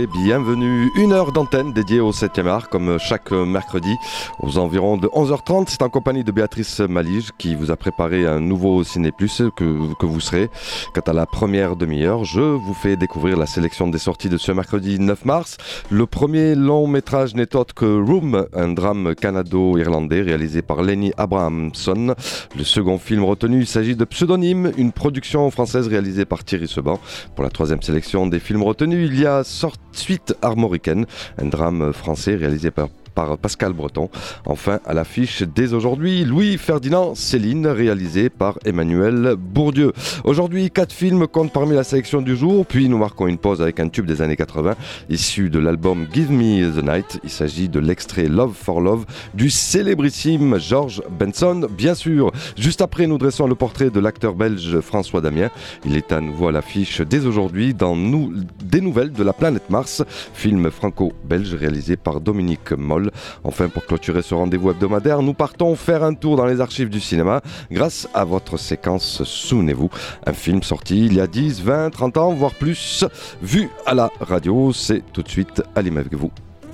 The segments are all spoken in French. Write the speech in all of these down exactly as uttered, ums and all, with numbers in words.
et bienvenue. Une heure d'antenne dédiée au septième art, comme chaque mercredi, aux environs de onze heures trente. C'est en compagnie de Béatrice Malige qui vous a préparé un nouveau Ciné Plus que, que vous serez. Quant à la première demi-heure, je vous fais découvrir la sélection des sorties de ce mercredi neuf mars. Le premier long métrage n'est autre que Room, un drame canado-irlandais réalisé par Lenny Abrahamson. Le second film retenu, il s'agit de Pseudonyme, une production française réalisée par Thierry Seban. Pour la troisième sélection des films retenus, il y a Suite armoricaine, un drame français réalisé par par Pascal Breton. Enfin, à l'affiche dès aujourd'hui, Louis-Ferdinand Céline, réalisé par Emmanuel Bourdieu. Aujourd'hui, quatre films comptent parmi la sélection du jour, puis nous marquons une pause avec un tube des années quatre-vingts, issu de l'album Give Me the Night. Il s'agit de l'extrait Love for Love du célébrissime George Benson, bien sûr. Juste après, nous dressons le portrait de l'acteur belge François Damien. Il est à nouveau à l'affiche dès aujourd'hui dans nous, Des Nouvelles de la planète Mars, film franco-belge réalisé par Dominique Moll. Enfin, pour clôturer ce rendez-vous hebdomadaire, nous partons faire un tour dans les archives du cinéma grâce à votre séquence Souvenez-vous, un film sorti il y a dix, vingt, trente ans, voire plus, vu à la radio. C'est tout de suite à l'image avec vous.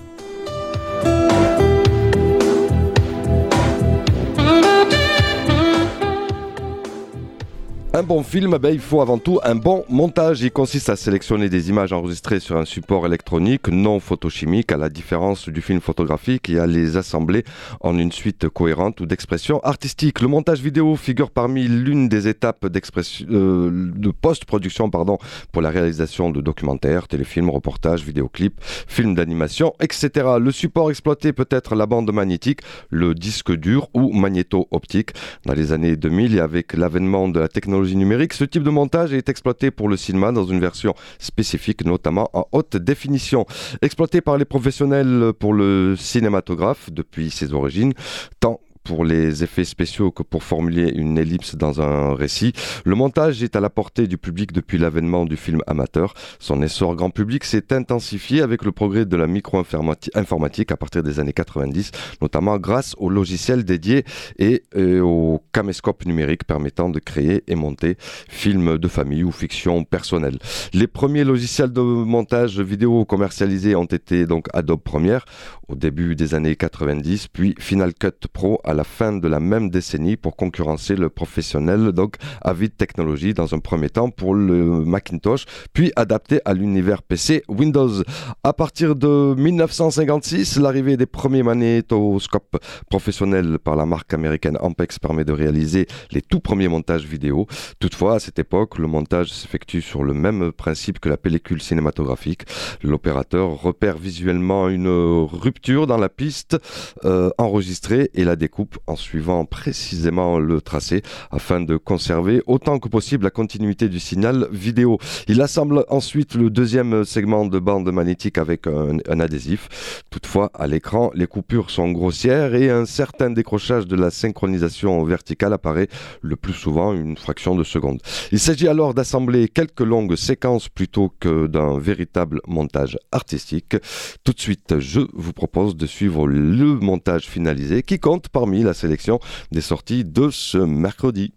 Un bon film, ben, il faut avant tout un bon montage. Il consiste à sélectionner des images enregistrées sur un support électronique non photochimique, à la différence du film photographique, et à les assembler en une suite cohérente ou d'expression artistique. Le montage vidéo figure parmi l'une des étapes d'expression, euh, de post-production pardon, pour la réalisation de documentaires, téléfilms, reportages, vidéoclips, films d'animation, et cetera. Le support exploité peut être la bande magnétique, le disque dur ou magnéto-optique. Dans les années deux mille, et avec l'avènement de la technologie numérique, ce type de montage est exploité pour le cinéma dans une version spécifique, notamment en haute définition. Exploité par les professionnels pour le cinématographe depuis ses origines, tant pour les effets spéciaux que pour formuler une ellipse dans un récit. Le montage est à la portée du public depuis l'avènement du film amateur. Son essor grand public s'est intensifié avec le progrès de la micro-informatique à partir des années quatre-vingt-dix, notamment grâce aux logiciels dédiés et, et aux caméscopes numériques permettant de créer et monter films de famille ou fiction personnelle. Les premiers logiciels de montage vidéo commercialisés ont été donc Adobe Premiere au début des années quatre-vingt-dix, puis Final Cut Pro à la fin de la même décennie pour concurrencer le professionnel, donc Avid Technology dans un premier temps pour le Macintosh, puis adapté à l'univers P C Windows. À partir de dix-neuf cent cinquante-six, l'arrivée des premiers magnétoscopes professionnels par la marque américaine Ampex permet de réaliser les tout premiers montages vidéo. Toutefois, à cette époque, le montage s'effectue sur le même principe que la pellicule cinématographique. L'opérateur repère visuellement une rupture dans la piste euh, enregistrée et la découpe en suivant précisément le tracé afin de conserver autant que possible la continuité du signal vidéo. Il assemble ensuite le deuxième segment de bande magnétique avec un, un adhésif. Toutefois, à l'écran, les coupures sont grossières et un certain décrochage de la synchronisation verticale apparaît le plus souvent une fraction de seconde. Il s'agit alors d'assembler quelques longues séquences plutôt que d'un véritable montage artistique. Tout de suite, je vous propose de suivre le montage finalisé qui compte parmi la sélection des sorties de ce mercredi.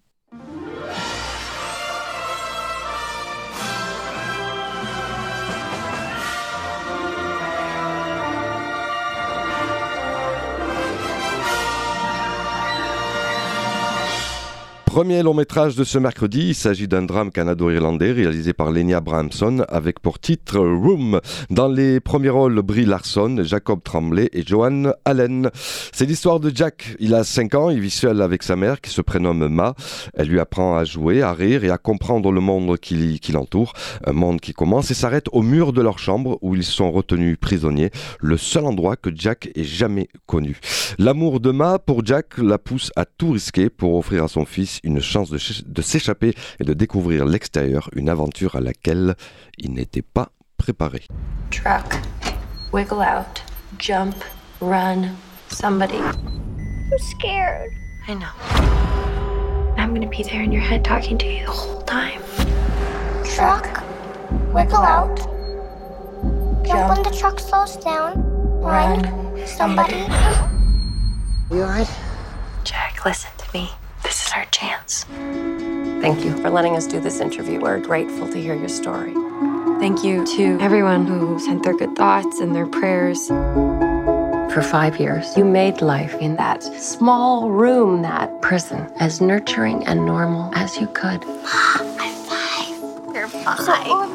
Premier long métrage de ce mercredi, il s'agit d'un drame canado-irlandais réalisé par Lenny Abrahamson avec pour titre Room. Dans les premiers rôles, Brie Larson, Jacob Tremblay et Joan Allen. C'est l'histoire de Jack. Il a cinq ans, il vit seul avec sa mère qui se prénomme Ma. Elle lui apprend à jouer, à rire et à comprendre le monde qui, qui l'entoure. Un monde qui commence et s'arrête au mur de leur chambre où ils sont retenus prisonniers, le seul endroit que Jack ait jamais connu. L'amour de Ma pour Jack la pousse à tout risquer pour offrir à son fils une chance de, ch- de s'échapper et de découvrir l'extérieur, une aventure à laquelle il n'était pas préparé. Truck, wiggle out, jump, run, somebody. I'm scared. I know. I'm gonna be there in your head talking to you the whole time. Truck, wiggle out, jump when the truck slows down, run, somebody. You alright? Jack, listen to me. This is our chance. Thank you for letting us do this interview. We're grateful to hear your story. Thank you to everyone who sent their good thoughts and their prayers. For five years, you made life in that small room, that prison, as nurturing and normal as you could. I'm five. You're five. So old now.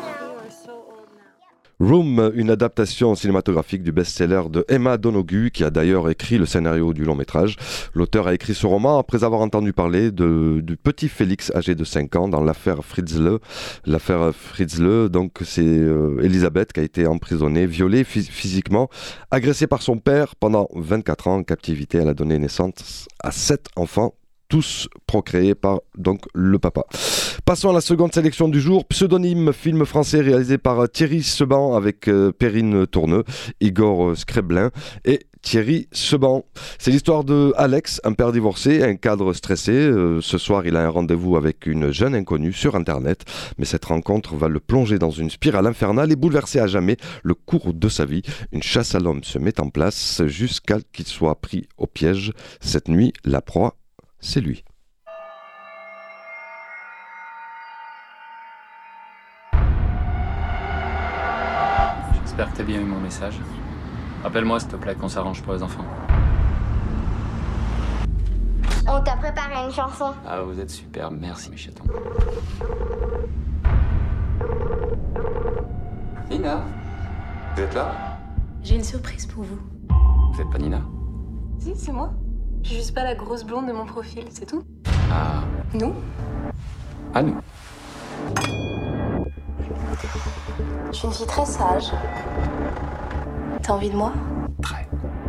Room, une adaptation cinématographique du best-seller de Emma Donoghue, qui a d'ailleurs écrit le scénario du long-métrage. L'auteur a écrit ce roman après avoir entendu parler de, du petit Félix âgé de cinq ans dans l'affaire Fritzl. L'affaire Fritzl, donc c'est euh, Elisabeth qui a été emprisonnée, violée phys- physiquement, agressée par son père pendant vingt-quatre ans en captivité. Elle a donné naissance à sept enfants, tous procréés par donc le papa. Passons à la seconde sélection du jour. Pseudonyme, film français réalisé par Thierry Seban avec euh, Perrine Tourneux, Igor Skreblin et Thierry Seban. C'est l'histoire de Alex, un père divorcé, un cadre stressé. Euh, ce soir, il a un rendez-vous avec une jeune inconnue sur Internet, mais cette rencontre va le plonger dans une spirale infernale et bouleverser à jamais le cours de sa vie. Une chasse à l'homme se met en place jusqu'à qu'il soit pris au piège. Cette nuit, la proie, c'est lui. J'espère que t'as bien eu mon message. Rappelle-moi s'il te plaît qu'on s'arrange pour les enfants. On t'a préparé une chanson. Ah, vous êtes super, merci mes chatons. Nina, vous êtes là? J'ai une surprise pour vous. Vous êtes pas Nina? Si, c'est moi. Je suis juste pas la grosse blonde de mon profil, c'est tout. Ah, Nous à nous. Je suis une fille très sage. T'as envie de moi? Très.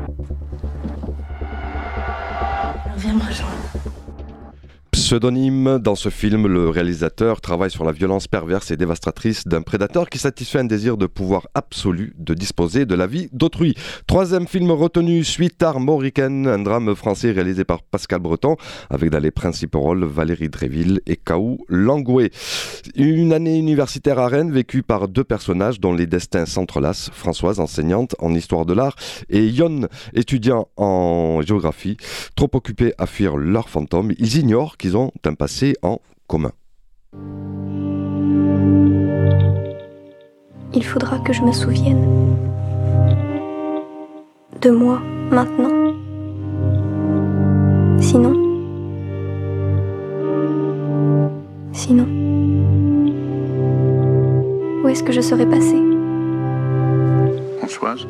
Alors viens me rejoindre. Pseudonyme, dans ce film, le réalisateur travaille sur la violence perverse et dévastatrice d'un prédateur qui satisfait un désir de pouvoir absolu de disposer de la vie d'autrui. Troisième film retenu, Suite Armoricaine, un drame français réalisé par Pascal Breton, avec dans les principaux rôles Valérie Dréville et Kaou Langoué. Une année universitaire à Rennes, vécue par deux personnages dont les destins s'entrelacent. Françoise, enseignante en histoire de l'art, et Yon, étudiant en géographie. Trop occupés à fuir leurs fantômes, ils ignorent qu'ils ont un passé en commun. Il faudra que je me souvienne de moi maintenant. Sinon, sinon, où est-ce que je serais passée? Françoise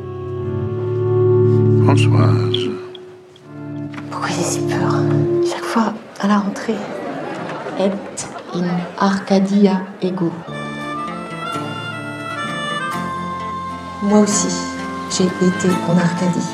Françoise. Pourquoi j'ai si peur? Chaque fois à la rentrée. Et in Arcadia ego. Moi aussi, j'ai été en Arcadie.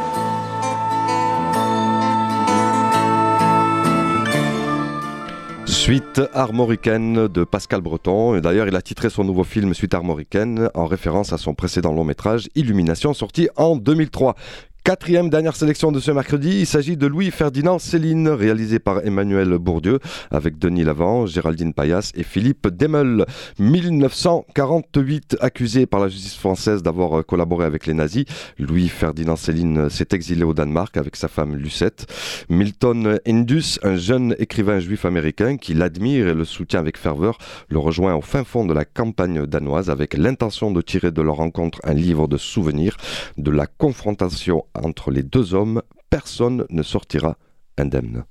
Suite Armoricaine de Pascal Breton. Et d'ailleurs, il a titré son nouveau film Suite Armoricaine en référence à son précédent long métrage Illumination, sorti en deux mille trois. Quatrième, dernière sélection de ce mercredi, il s'agit de Louis-Ferdinand Céline, réalisé par Emmanuel Bourdieu, avec Denis Lavant, Géraldine Payas et Philippe Demeul. dix-neuf cent quarante-huit, accusé par la justice française d'avoir collaboré avec les nazis, Louis-Ferdinand Céline s'est exilé au Danemark avec sa femme Lucette. Milton Indus, un jeune écrivain juif américain qui l'admire et le soutient avec ferveur, le rejoint au fin fond de la campagne danoise avec l'intention de tirer de leur rencontre un livre de souvenirs. De la confrontation entre les deux hommes, personne ne sortira indemne.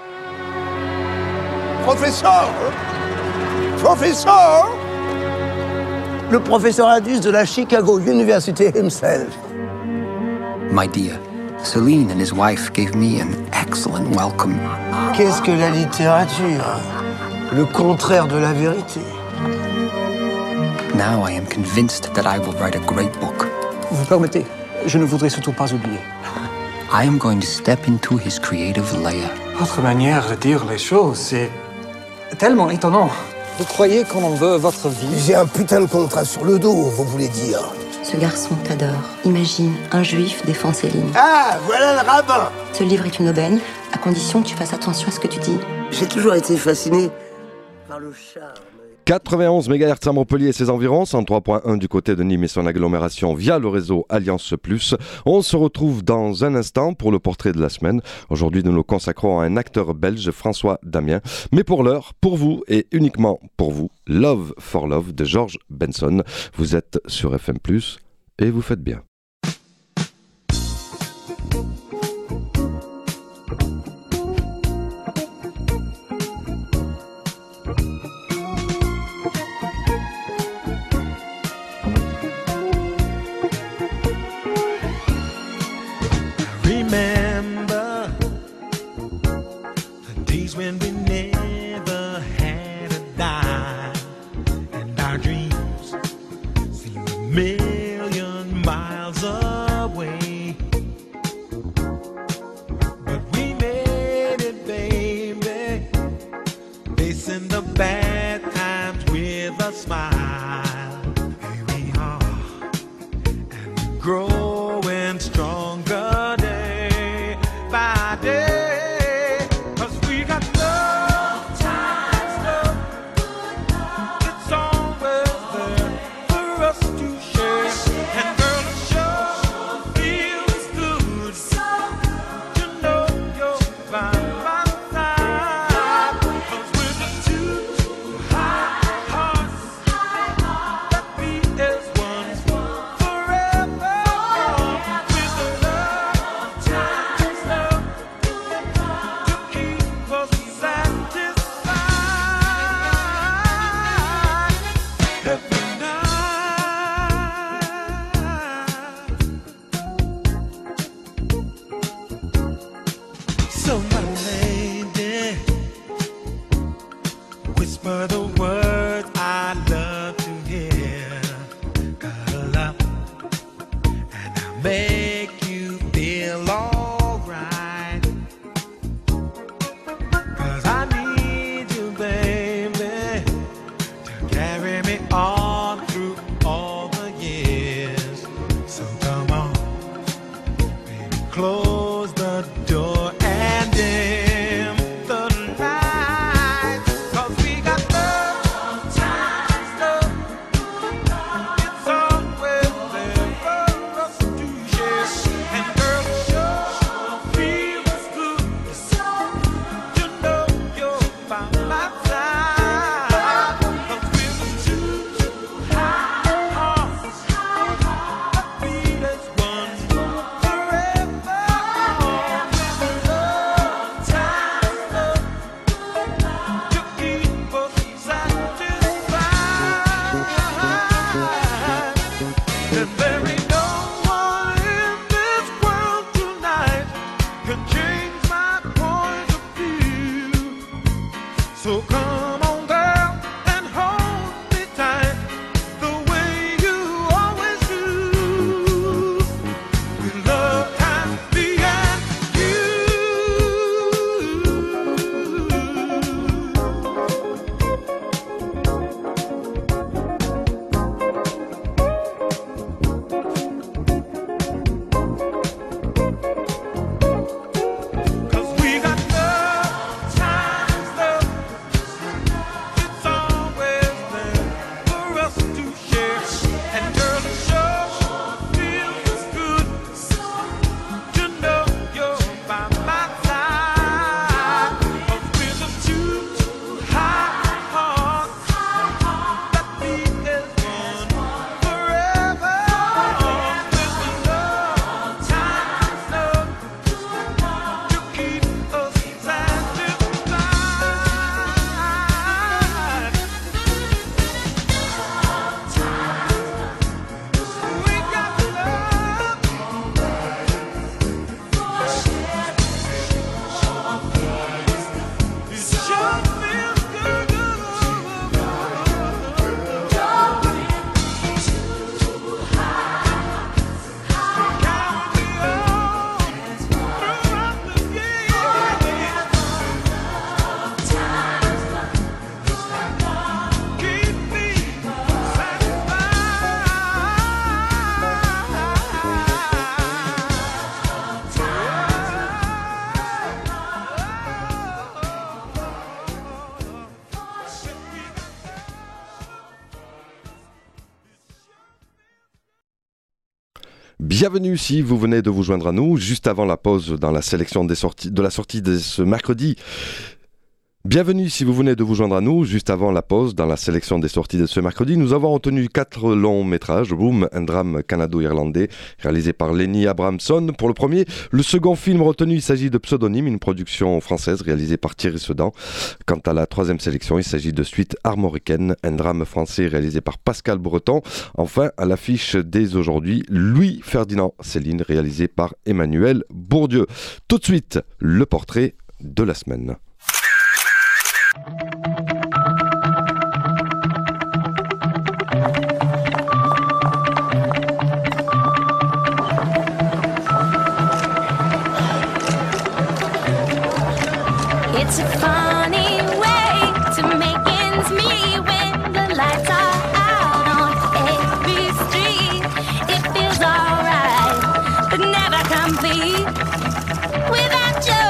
Professeur Professeur Le professeur Indus de la Chicago University himself. My dear, Celine and his wife gave me an excellent welcome. Qu'est-ce que la littérature? Le contraire de la vérité. Now I am convinced that I will write a great book. Vous permettez, je ne voudrais surtout pas oublier. I am going to step into his creative lair. Votre manière de dire les choses, c'est tellement étonnant. Vous croyez qu'on en veut votre vie? J'ai un putain de contrat sur le dos, vous voulez dire. Ce garçon t'adore. Imagine, un juif défend Céline. Ah, voilà le rabbin. Ce livre est une aubaine, à condition que tu fasses attention à ce que tu dis. J'ai toujours été fasciné par le charme. quatre-vingt-onze mégahertz à Montpellier et ses environs, cent trois point un du côté de Nîmes et son agglomération via le réseau Alliance Plus. On se retrouve dans un instant pour le portrait de la semaine. Aujourd'hui, nous nous consacrons à un acteur belge, François Damien. Mais pour l'heure, pour vous et uniquement pour vous, Love for Love de George Benson. Vous êtes sur F M plus, et vous faites bien. Remember the days when we never had a dime, and our dreams seemed a million miles away. But we made it, baby, facing the bad times with a smile. Here we are, and we're growing stronger. Bienvenue si vous venez de vous joindre à nous, juste avant la pause dans la sélection des sorties, de la sortie de ce mercredi. Bienvenue si vous venez de vous joindre à nous, juste avant la pause dans la sélection des sorties de ce mercredi. Nous avons retenu quatre longs métrages. Room, un drame canado-irlandais réalisé par Lenny Abramson pour le premier. Le second film retenu, il s'agit de Pseudonyme, une production française réalisée par Thierry Sedan. Quant à la troisième sélection, il s'agit de Suite armoricaine, un drame français réalisé par Pascal Breton. Enfin, à l'affiche dès aujourd'hui, Louis Ferdinand Céline, réalisé par Emmanuel Bourdieu. Tout de suite, le portrait de la semaine. It's a funny way to make ends meet when the lights are out on every street. It feels alright, but never complete without you.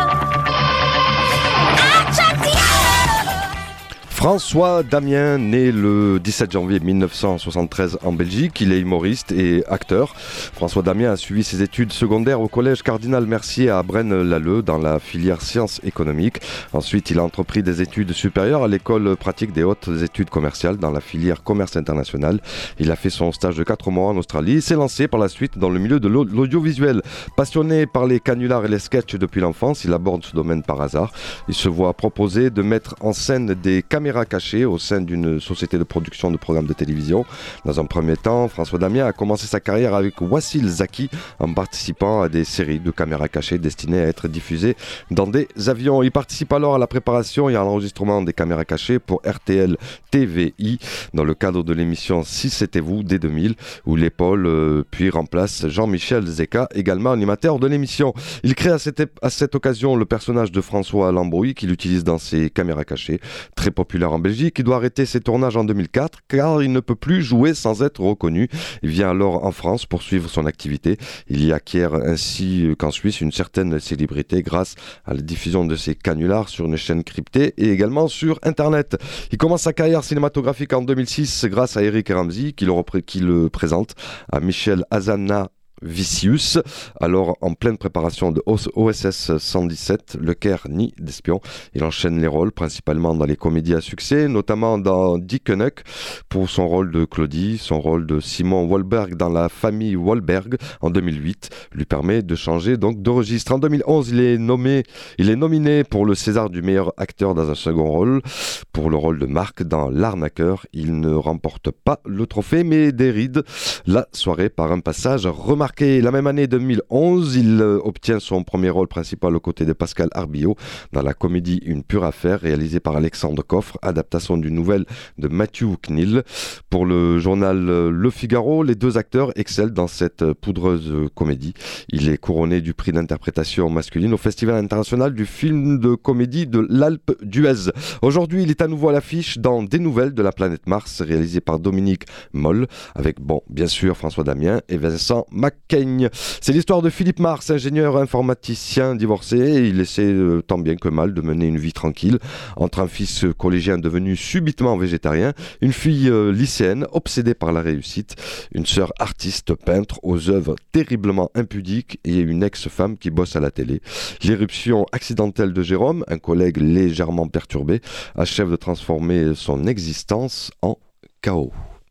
François Damien, né le dix-sept janvier mille neuf cent soixante-treize en Belgique, il est humoriste et acteur. François Damien a suivi ses études secondaires au collège Cardinal Mercier à Braine-l'Alleud dans la filière sciences économiques. Ensuite, il a entrepris des études supérieures à l'école pratique des hautes études commerciales dans la filière commerce international. Il a fait son stage de quatre mois en Australie et s'est lancé par la suite dans le milieu de l'audiovisuel. Passionné par les canulars et les sketchs depuis l'enfance, il aborde ce domaine par hasard. Il se voit proposer de mettre en scène des caméras cachées au sein d'une société de production de programmes de télévision. Dans un premier temps, François Damien a commencé sa carrière avec Wassil Zaki en participant à des séries de caméras cachées destinées à être diffusées dans des avions. Il participe alors à la préparation et à l'enregistrement des caméras cachées pour R T L T V I dans le cadre de l'émission Si c'était vous dès deux mille où l'épaule euh, puis remplace Jean-Michel Zeka, également animateur de l'émission. Il crée à cette, à cette occasion le personnage de François Lambrouille qu'il utilise dans ses caméras cachées, très populaire en Belgique. Il doit arrêter ses tournages en deux mille quatre car il ne peut plus jouer sans être reconnu. Il vient alors en France pour suivre son activité. Il y acquiert ainsi qu'en Suisse une certaine célébrité grâce à la diffusion de ses canulars sur une chaîne cryptée et également sur Internet. Il commence sa carrière cinématographique en deux mille six grâce à Eric Ramsey qui le, repré- qui le présente à Michel Azana Vicius, alors en pleine préparation de O S S cent dix-sept, Le Caire Nid d'Espion. Il enchaîne les rôles, principalement dans les comédies à succès, notamment dans Dick Nuck pour son rôle de Claudie. Son rôle de Simon Wahlberg dans La Famille Wahlberg en deux mille huit lui permet de changer donc de registre. En deux mille onze, il est nommé, il est nominé pour le César du meilleur acteur dans un second rôle, pour le rôle de Marc dans L'Arnaqueur. Il ne remporte pas le trophée, mais déride la soirée par un passage remarquable. La même année deux mille onze, il euh, obtient son premier rôle principal aux côtés de Pascal Arbillot dans la comédie Une pure affaire réalisée par Alexandre Coffre, adaptation d'une nouvelle de Matthew Knill. Pour le journal euh, Le Figaro, les deux acteurs excellent dans cette euh, poudreuse euh, comédie. Il est couronné du prix d'interprétation masculine au Festival international du film de comédie de l'Alpe d'Huez. Aujourd'hui, il est à nouveau à l'affiche dans Des nouvelles de la planète Mars réalisé par Dominique Moll avec, bon, bien sûr, François Damien et Vincent Mac. C'est l'histoire de Philippe Mars, ingénieur informaticien divorcé. Il essaie euh, tant bien que mal de mener une vie tranquille entre un fils collégien devenu subitement végétarien, une fille euh, lycéenne obsédée par la réussite, une sœur artiste peintre aux œuvres terriblement impudiques et une ex-femme qui bosse à la télé. L'éruption accidentelle de Jérôme, un collègue légèrement perturbé, achève de transformer son existence en chaos.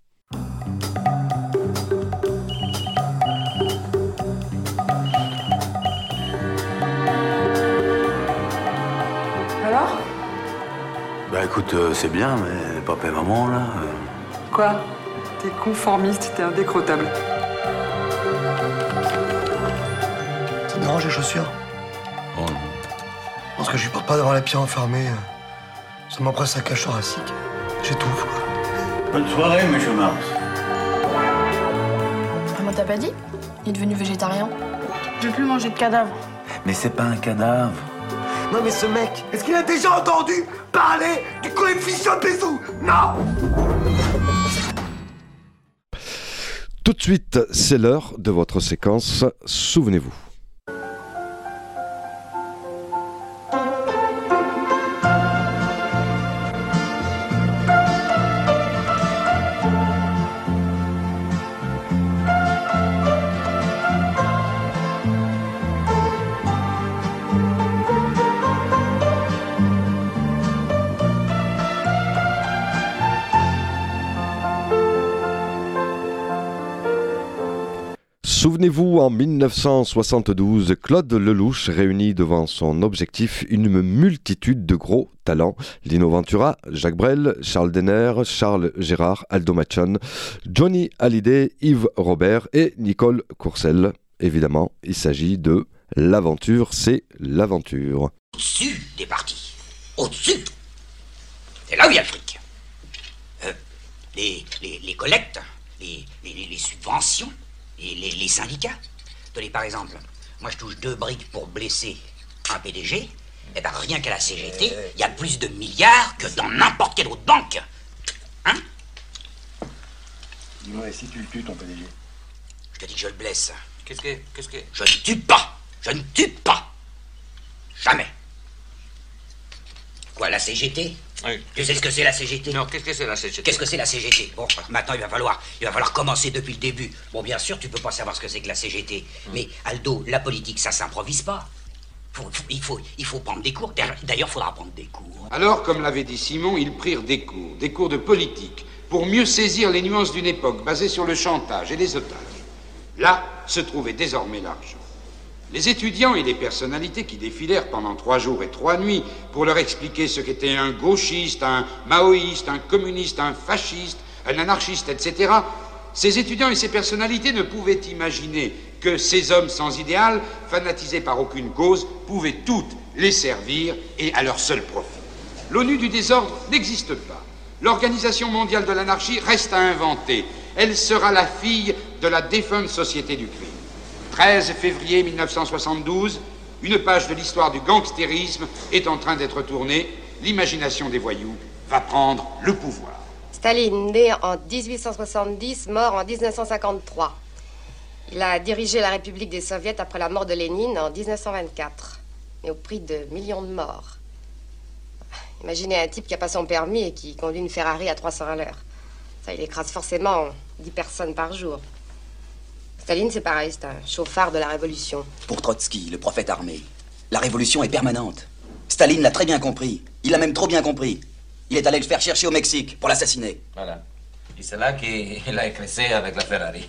Alors ? Bah écoute, euh, c'est bien, mais papa et maman, là... Euh... Quoi ? T'es conformiste, t'es indécrottable. Ça te dérange les chaussures ? Oh non. Parce que je supporte pas d'avoir les pieds enfermés. Ça m'empresse la cage thoracique. J'étouffe, quoi. Bonne soirée, monsieur Mars. Maman t'a pas dit ? Il est devenu végétarien. Je vais plus manger de cadavres. Mais c'est pas un cadavre. Non mais ce mec, est-ce qu'il a déjà entendu parler du coefficient de Bézout ? Non ! Tout de suite, c'est l'heure de votre séquence Souvenez-vous. Souvenez-vous, en dix-neuf cent soixante-douze, Claude Lelouch réunit devant son objectif une multitude de gros talents. Lino Ventura, Jacques Brel, Charles Denner, Charles Gérard, Aldo Machon, Johnny Hallyday, Yves Robert et Nicole Courcelles. Évidemment, il s'agit de L'aventure, c'est l'aventure. Au-dessus des partis. Au-dessus. C'est là où il y a le fric. Euh, les, les, les collectes, les, les, les subventions, les, les, les syndicats. Tenez, par exemple, moi je touche deux briques pour blesser un P D G. Eh ben rien qu'à la C G T, il y a plus de milliards que dans n'importe quelle autre banque. Hein? Dis-moi, et si tu le tues, ton P D G? Je te dis que je le blesse. Qu'est-ce que... Qu'est-ce que... Je ne tue pas. Je ne tue pas. Jamais. Quoi, la C G T? Oui. Tu sais ce que c'est la C G T? Non, qu'est-ce que c'est la C G T? Qu'est-ce que c'est la C G T? Bon, maintenant il va falloir, il va falloir commencer depuis le début. Bon, bien sûr, tu peux pas savoir ce que c'est que la C G T, hum. mais Aldo, la politique, ça s'improvise pas. Faut, faut, il faut, il faut prendre des cours. D'ailleurs, il faudra prendre des cours. Alors, comme l'avait dit Simon, ils prirent des cours, des cours de politique, pour mieux saisir les nuances d'une époque basée sur le chantage et les otages. Là se trouvait désormais l'argent. Les étudiants et les personnalités qui défilèrent pendant trois jours et trois nuits pour leur expliquer ce qu'était un gauchiste, un maoïste, un communiste, un fasciste, un anarchiste, et cetera, ces étudiants et ces personnalités ne pouvaient imaginer que ces hommes sans idéal, fanatisés par aucune cause, pouvaient toutes les servir et à leur seul profit. L'ONU du désordre n'existe pas. L'Organisation mondiale de l'anarchie reste à inventer. Elle sera la fille de la défunte Société du crime. treize février mille neuf cent soixante-douze, une page de l'histoire du gangstérisme est en train d'être tournée. L'imagination des voyous va prendre le pouvoir. Staline, né en dix-huit cent soixante-dix, mort en dix-neuf cent cinquante-trois. Il a dirigé la République des Soviets après la mort de Lénine en dix-neuf cent vingt-quatre, mais au prix de millions de morts. Imaginez un type qui n'a pas son permis et qui conduit une Ferrari à trois cents à l'heure. Ça, il écrase forcément dix personnes par jour. Staline, c'est pareil, c'est un chauffard de la révolution. Pour Trotsky, le prophète armé, la révolution est permanente. Staline l'a très bien compris. Il l'a même trop bien compris. Il est allé le faire chercher au Mexique pour l'assassiner. Voilà. Et c'est là qu'il a écrasé avec la Ferrari.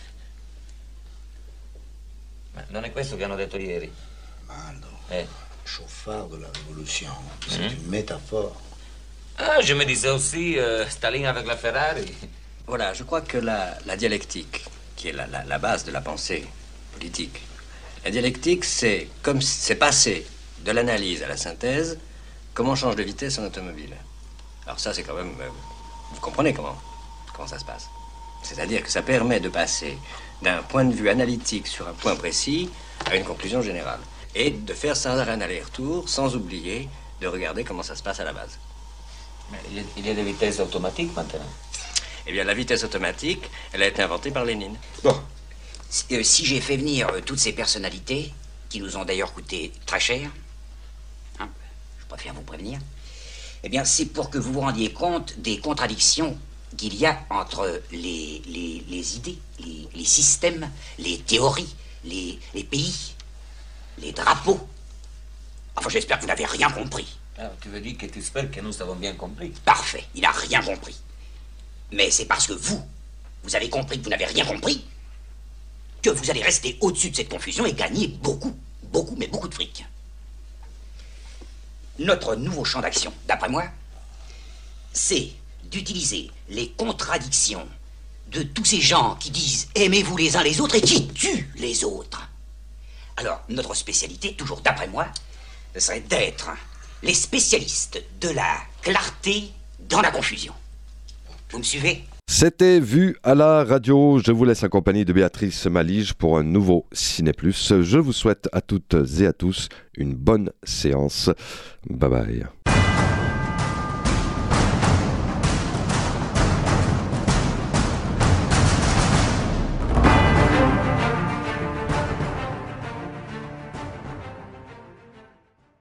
Ma non è questo che hanno detto ieri? Aldo, eh. chauffard de la révolution, c'est mm-hmm. une métaphore. Ah, je me disais aussi euh, Staline avec la Ferrari. Voilà, je crois que la, la dialectique, qui est la, la, la base de la pensée politique, la dialectique, c'est comme c'est passé de l'analyse à la synthèse, comment on change de vitesse en automobile. Alors ça, c'est quand même... Euh, vous comprenez comment, comment ça se passe. C'est-à-dire que ça permet de passer d'un point de vue analytique sur un point précis à une conclusion générale. Et de faire sans arrêt un aller-retour, sans oublier de regarder comment ça se passe à la base. Mais il y a des vitesses automatiques maintenant. Eh bien, la vitesse automatique, elle a été inventée par Lénine. Bon, si, euh, si j'ai fait venir euh, toutes ces personnalités, qui nous ont d'ailleurs coûté très cher, hein, je préfère vous prévenir, eh bien, c'est pour que vous vous rendiez compte des contradictions qu'il y a entre les, les, les idées, les, les systèmes, les théories, les, les pays, les drapeaux. Enfin, j'espère que vous n'avez rien compris. Ah, tu veux dire que tu espères que nous avons bien compris? Parfait, il n'a rien compris. Mais c'est parce que vous, vous avez compris que vous n'avez rien compris, que vous allez rester au-dessus de cette confusion et gagner beaucoup, beaucoup, mais beaucoup de fric. Notre nouveau champ d'action, d'après moi, c'est d'utiliser les contradictions de tous ces gens qui disent « aimez-vous les uns les autres » et qui tuent les autres. Alors, notre spécialité, toujours d'après moi, ce serait d'être les spécialistes de la clarté dans la confusion. Vous me suivez ? C'était Vu à la radio. Je vous laisse en compagnie de Béatrice Malige pour un nouveau Ciné Plus. Je vous souhaite à toutes et à tous une bonne séance. Bye bye.